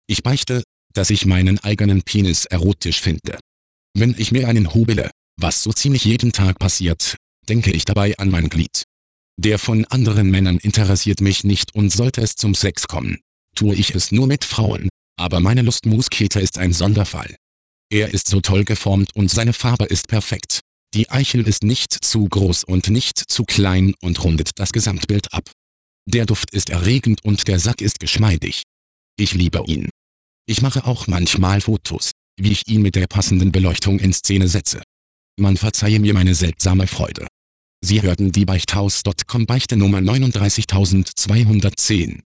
Ich beichte, dass ich meinen eigenen Penis erotisch finde. Wenn ich mir einen hobele, was so ziemlich jeden Tag passiert, denke ich dabei an mein Glied. Der von anderen Männern interessiert mich nicht und sollte es zum Sex kommen, tue ich es nur mit Frauen, aber meine Lustmuskete ist ein Sonderfall. Er ist so toll geformt und seine Farbe ist perfekt. Die Eichel ist nicht zu groß und nicht zu klein und rundet das Gesamtbild ab. Der Duft ist erregend und der Sack ist geschmeidig. Ich liebe ihn. Ich mache auch manchmal Fotos, wie ich ihn mit der passenden Beleuchtung in Szene setze. Man verzeihe mir meine seltsame Freude. Sie hörten die Beichthaus.com Beichte Nummer 39210.